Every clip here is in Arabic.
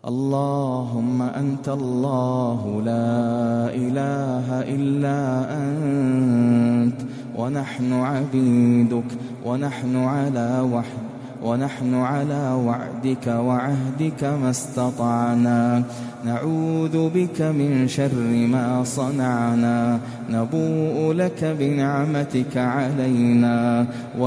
اللهم أنت الله لا إله إلا أنت، ونحن عبيدك، ونحن على وعدك وعهدك ما استطعنا، نعوذ بك من شر ما صنعنا، نبوء لك بنعمتك علينا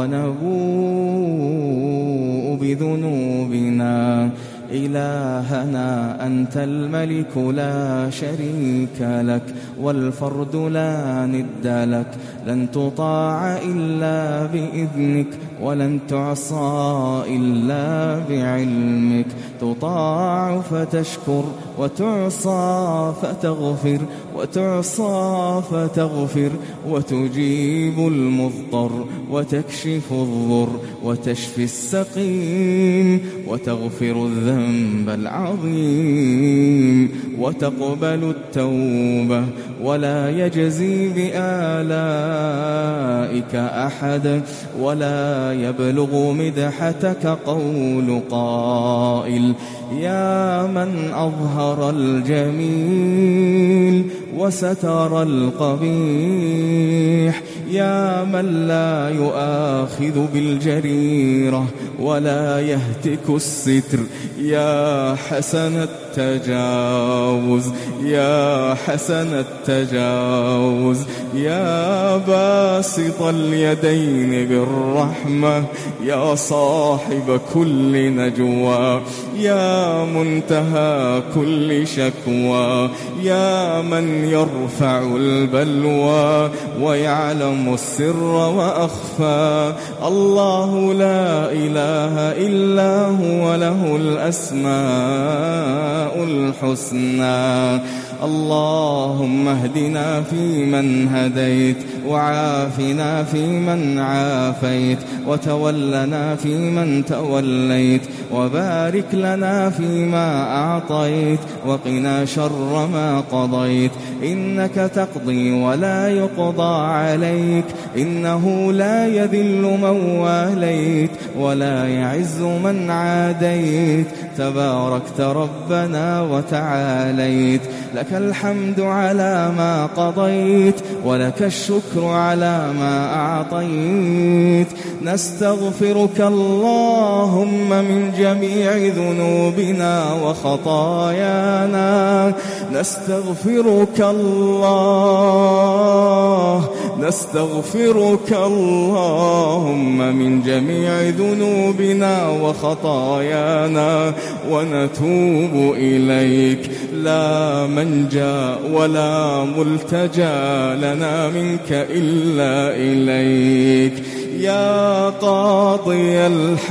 ونبوء بذنوبنا. إلهنا أنت الملك لا شريك لك، والفرد لا ند لك، لن تطاع إلا بإذنك، ولن تعصى إلا بعلمك، تطاع فتشكر، وتعصى فتغفر، وتجيب المضطر، وتكشف الضر، وتشفي السقيم، وتغفر الذنب العظيم، وتقبل التوبة، ولا يجزي بآلائك أحد، ولا يبلغ مدحتك قول قائل. يا من أظهر الجميل وستر القبيح، يا من لا يؤاخذ بالجريرة ولا يهتك الستر، يا حسن التجاوز، يا حسن التجاوز، يا باسط اليدين بالرحمة، يا صاحب كل نجوى، يا منتهى كل شكوى، يا من يرفع البلوى ويعلم السر وأخفى. الله لا إله إلا هو، له الأسماء الحسنى. اللهم اهدنا فيمن هديت، وعافنا فيمن عافيت، وتولنا فيمن توليت، وبارك لنا فيما أعطيت، وقنا شر ما قضيت. إنك تقضي ولا يقضى عليك، إنه لا يذل من واليت، ولا يعز من عاديت. تباركت ربنا وتعاليت، لك الحمد على ما قضيت، ولك الشكر على ما أعطيت. نستغفرك اللهم من جميع ذنوبنا وخطايانا، نستغفرك اللهم من جميع ذنوبنا وخطايانا، ونتوب إليك. لا منجا ولا ملتجا لنا منك إلا إليك. يا قاضي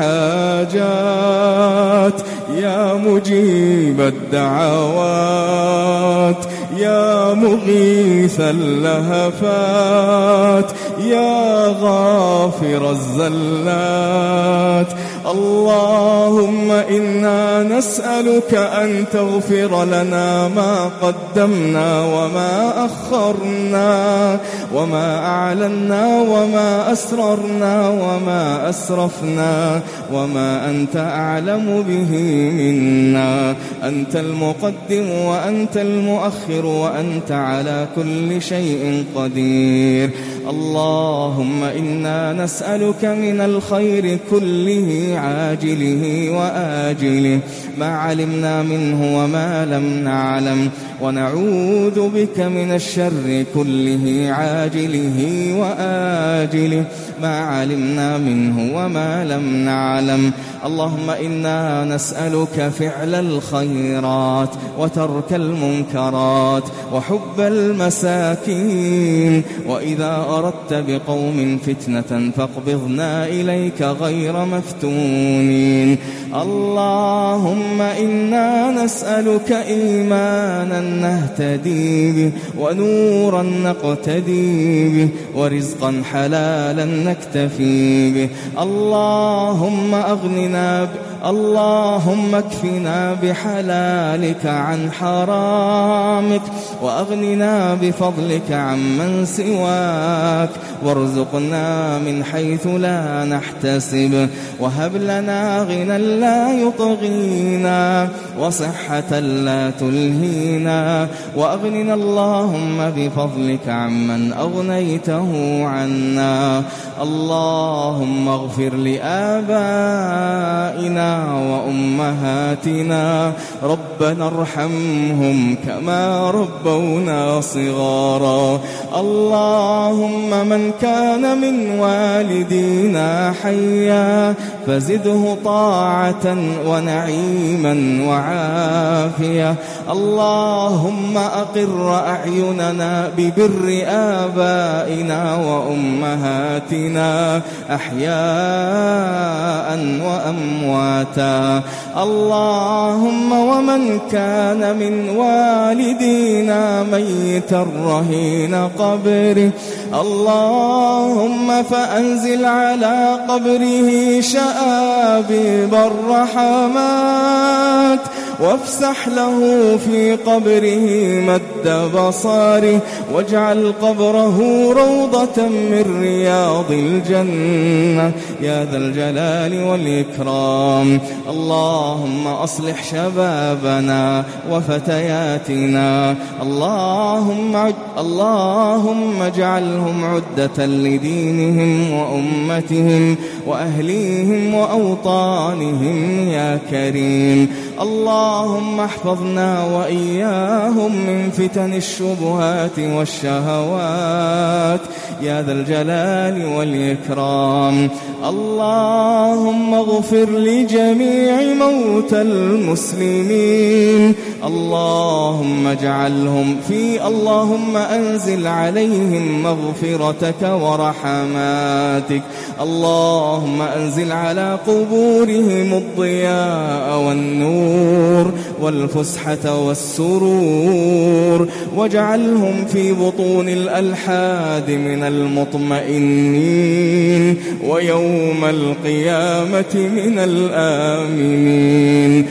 الحاجات، يا مجيب الدعوات، يا مغيث اللهفات، يا غافر الزلات. اللهم إنا نسألك أن تغفر لنا ما قدمنا وما أخرنا، وما أعلنا وما أسررنا وما أسرفنا، وما أنت أعلم به منا. أنت المقدم وأنت المؤخر، وأنت على كل شيء قدير. اللهم إنا نسألك من الخير كله عاجله وآجله، ما علمنا منه وما لم نعلم، ونعوذ بك من الشر كله عاجله وآجله، ما علمنا منه وما لم نعلم. اللهم إنا نسألك فعل الخيرات، وترك المنكرات، وحب المساكين. وإذا أردت بقوم فتنة فاقبضنا إليك غير مفتونين. اللهم إنا نسألك إيمانا نهتدي به، ونورا نقتدي به، ورزقا حلالا نكتفي به. اللهم اكفنا بحلالك عن حرامك، وأغننا بفضلك عمن سواك، وارزقنا من حيث لا نحتسب، وهب لنا غنى لا يطغينا، وصحة لا تلهينا، وأغننا اللهم بفضلك عمن أغنيته عنا. اللهم اغفر لآبائنا وأمهاتنا، ربنا ارحمهم كما ربونا صغارا. اللهم من كان من والدينا حيا فزده طاعة ونعيما وعافية. اللهم أقر أعيننا ببر آبائنا وأمهاتنا أحياء وأمواتا. اللهم ومن كان من والدينا ميتا رهين قبره، اللهم فأنزل على قبره شآبيب الرحمات، وافسح له في قبره مد بصاره، واجعل قبره روضة من رياض الجنة يا ذا الجلال والإكرام. اللهم أصلح شبابنا وفتياتنا، اللهم اجعلهم عدة لدينهم وأمتهم وأهليهم وأوطانهم يا كريم. اللهم احفظنا وإياهم من فتن الشبهات والشهوات يا ذا الجلال والإكرام. اللهم اغفر لجميع موتى المسلمين، اللهم أنزل عليهم مغفرتك ورحماتك. اللهم أنزل على قبورهم الضياء والنور والفسحة والسرور، واجعلهم في بطون الألحاد من المطمئنين، ويوم القيامة من الآمنين.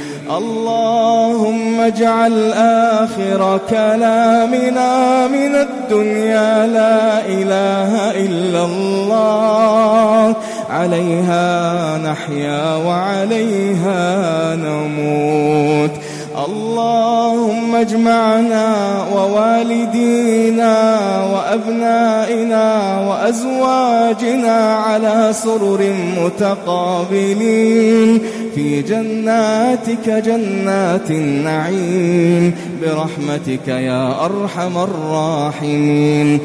اللهم اجعل آخر كلامنا من الدنيا لا إله إلا الله، عليها نحيا وعليها نموت. اللهم اجمعنا ووالدينا وأبنائنا وأزواجنا على سرر متقابلين في جناتك جنات النعيم برحمتك يا أرحم الراحمين.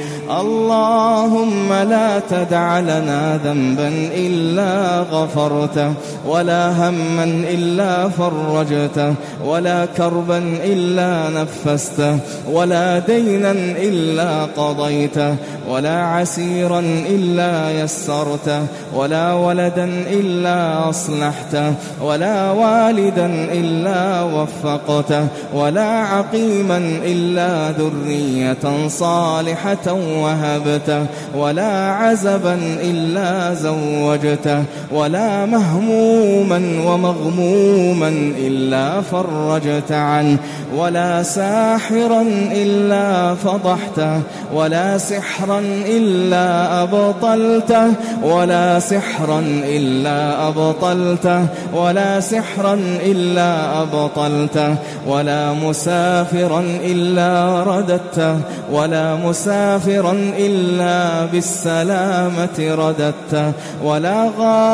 اللهم لا تدع لنا ذنبا إلا غفرته، ولا هما إلا فرجته، ولا كربا إلا نفسته، ولا دينا إلا قضيته، ولا عسيرا إلا يسرته، ولا ولدا إلا أصلحته، ولا والدا إلا وفقته، ولا عقيما إلا ذرية صالحة وهبته، ولا عزبا إلا زوجته، ولا مهموما ومغموما إلا فرجت عنه، ولا ساحرا إلا فضحته، ولا سحرا إلا أبطلته، ولا سحرا إلا أبطلته، ولا سحرا إلا أبطلته، ولا مسافرا إلا رددته، ولا مسافرا إلا بالسلامة رددته، ولا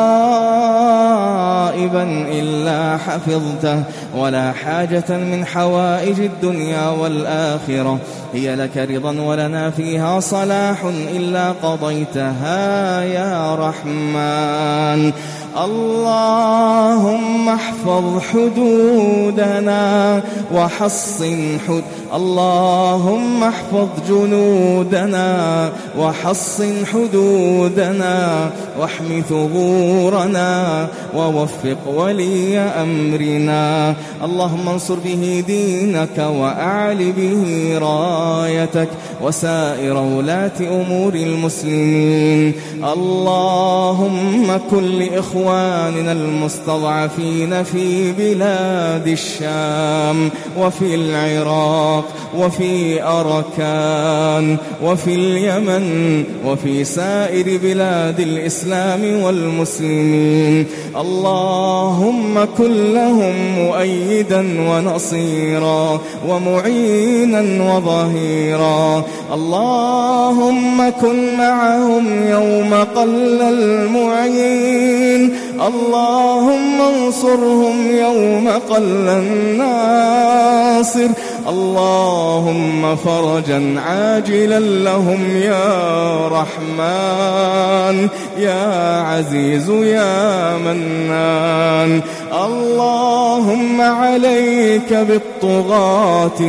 غائبا إلا حفظته، ولا حاجة من حوائج الدنيا والآخرة هي لك رضا ولنا فيها صلاح إلا قضيتها يا رحمن. اللهم احفظ حدودنا وحصن اللهم احفظ جنودنا وحصن حدودنا واحم ثغورنا ووفق ولي أمرنا. اللهم انصر به دينك وأعل به رايتك وسائر ولاة أمور المسلمين. اللهم كن لإخواننا إخواننا المستضعفين في بلاد الشام وفي العراق وفي أركان وفي اليمن وفي سائر بلاد الإسلام والمسلمين. اللهم كن لهم مؤيدا ونصيرا ومعينا وظهيرا. اللهم كن معهم يوم قل المعين. اللهم انصرهم يوم قل الناصر. اللهم فرجا عاجلا لهم يا رحمن يا عزيز يا منان. اللهم عليك بالطغاة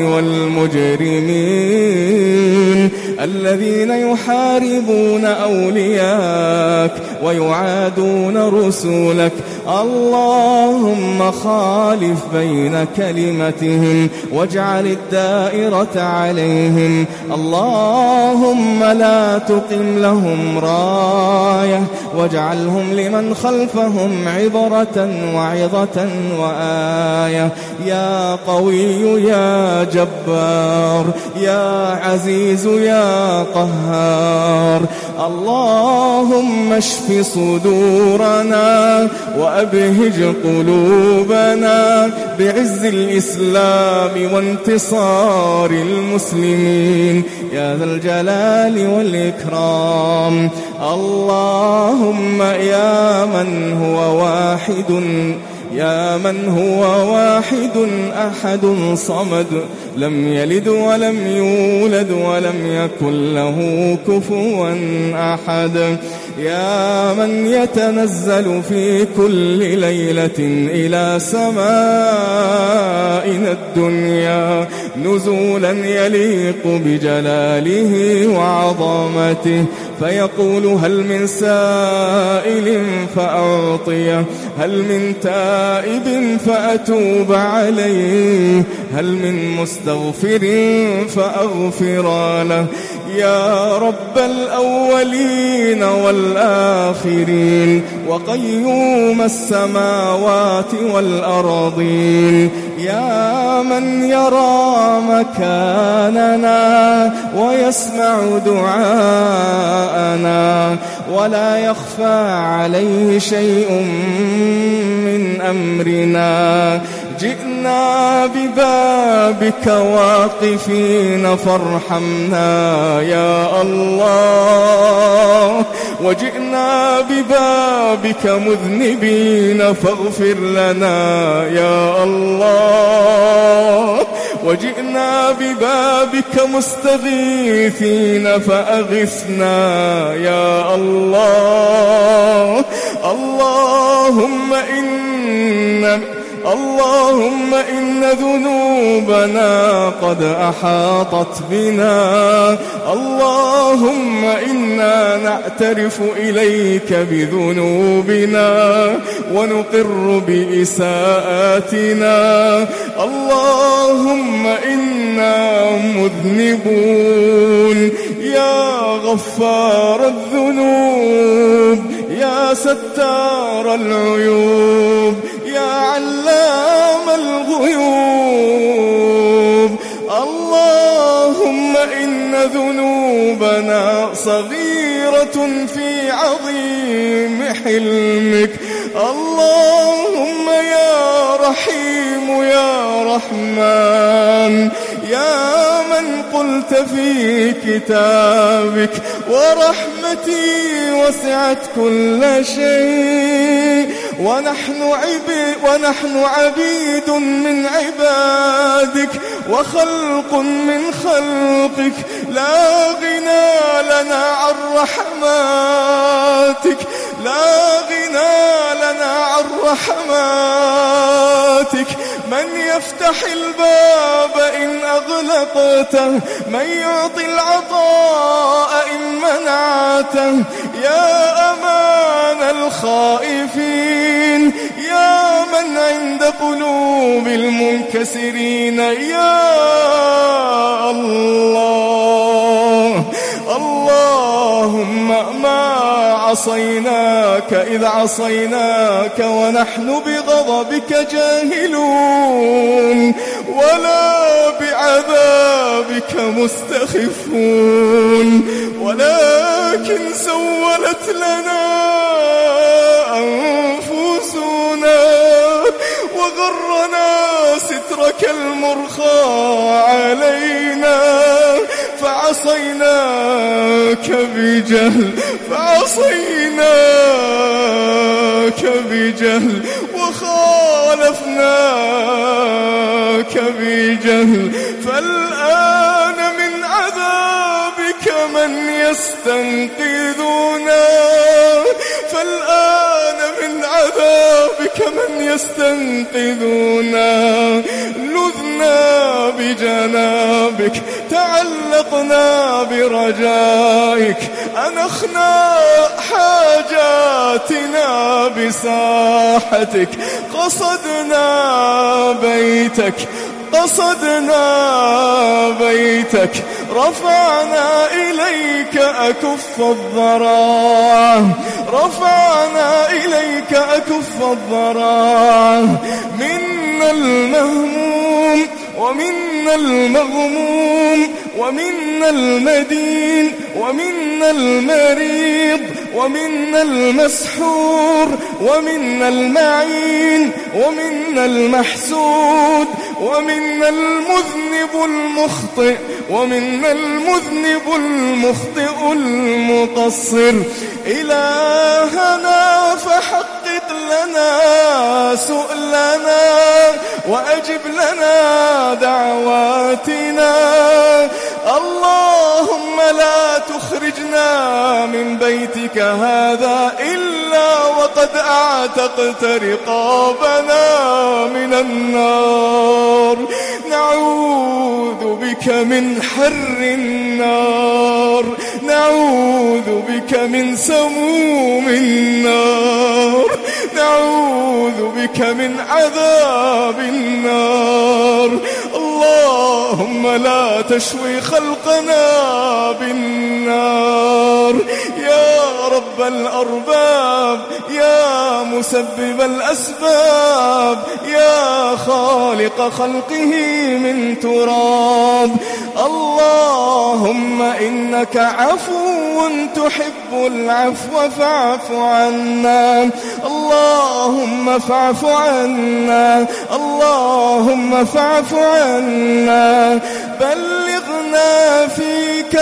والمجرمين الذين يحاربون أولياءك ويعادون رسولك. اللهم خالف بين كلمتهم واجعل الدائرة عليهم. اللهم لا تقم لهم راية واجعلهم لمن خلفهم عبرة وعظة وآية. يا قوي يا جبار يا عزيز يا قهار. اللهم اشف صدورنا وأبهج قلوبنا بعز الإسلام وانتصار المسلمين يا ذا الجلال والإكرام. اللهم يا من هو واحد أحد صمد لم يلد ولم يولد ولم يكن له كفوا أحد. يا من يتنزل في كل ليلة إلى سمائنا الدنيا نزولا يليق بجلاله وعظمته فيقول هل من سائل فأعطيه هل من تائب فأتوب عليه هل من مستغفر فأغفر له. يا رب الأولين والآخرين وقيوم السماوات والأرضين. يا من يرى مكاننا ويسمع دعاءنا ولا يخفى عليه شيء من أمرنا. جئنا ببابك واقفين فارحمنا يا الله وجئنا ببابك مذنبين فاغفر لنا يا الله وجئنا ببابك مستغيثين فأغثنا يا الله. اللهم إن ذنوبنا قد أحاطت بنا. اللهم إنا نعترف إليك بذنوبنا ونقر بإساءاتنا. اللهم إنا مذنبون. يا غفار الذنوب يا ستار العيوب يا علام الغيوب. اللهم إن ذنوبنا صغيرة في عظيم حلمك. اللهم يا رحيم يا رحمن يا من قلت في كتابك ورحمتي وسعت كل شيء ونحن عبيد من عبادك وخلق من خلقك لا غنى لنا عن رحماتك لا غنى لنا عن رحماتك. من يفتح الباب إن أغلقته من يعطي العطاء إن منعته. يا أمان الخائفين يا من عند قلوب المنكسرين يا الله. اللهم ما عصيناك إذ عصيناك ونحن بغضبك جاهلون ولا بعذابك مستخفون ولكن سولت لنا أنفسنا وغرنا سترك المرخى علينا فعصيناك بجهل وخالفناك بجهل فالآن من عذابك من يستنقذنا لذنا بجنابك تعلقنا برجائك أنخنا حاجاتنا بساحتك قصدنا بيتك رفعنا إليك أكف الضراع منا المهموم ومنا المغموم ومنا المدين ومنا المريض ومنا المسحور ومنا المعين ومنا المحسود ومنا المذنب المخطئ المقصر إلهنا فحقق لنا سؤلنا وأجب لنا دعواتنا اللهم لا تخرجنا من بيتك هذا إلا وقد أعتقت رقابنا من النار نعوذ بك من حر النار نعوذ بك من سموم النار نعوذ بك من عذاب النار اللهم لا تشوي خلقنا بالنار يا رب الأرباب يا مسبب الأسباب يا خالق خلقه من تراب اللهم إنك عفو تحب العفو فاعف عنا اللهم فاعف عنا اللهم فاعف عنا بلغنا فيك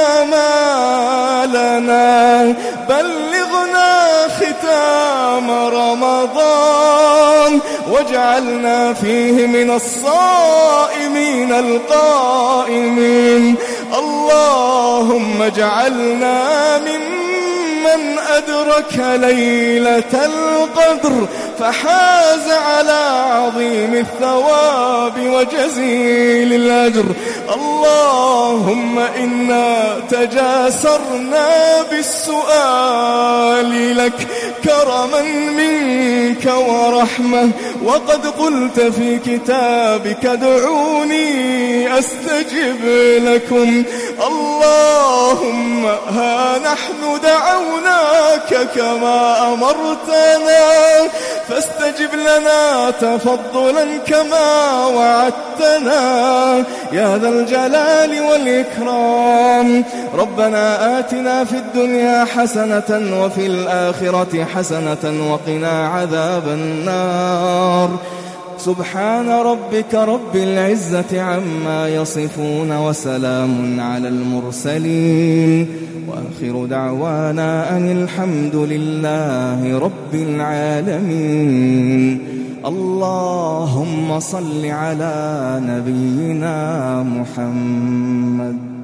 آمالنا بلغنا ختام رمضان واجعلنا فيه من الصائمين القائمين اللهم اجعلنا ممن أدرك ليلة القدر فحاز على عظيم الثواب وجزيل الأجر اللهم إنا تجاسرنا بالسؤال لك كرما منك ورحمة وقد قلت في كتابك ادعوني أستجب لكم اللهم ها نحن دعوناك كما أمرتنا فاستجب لنا تفضلا كما وعدتنا يا ذا الجلال والإكرام ربنا آتنا في الدنيا حسنة وفي الآخرة حسنة وقنا عذاب النار سبحان ربك رب العزة عما يصفون وسلام على المرسلين وآخر دعوانا أن الحمد لله رب العالمين اللهم صل على نبينا محمد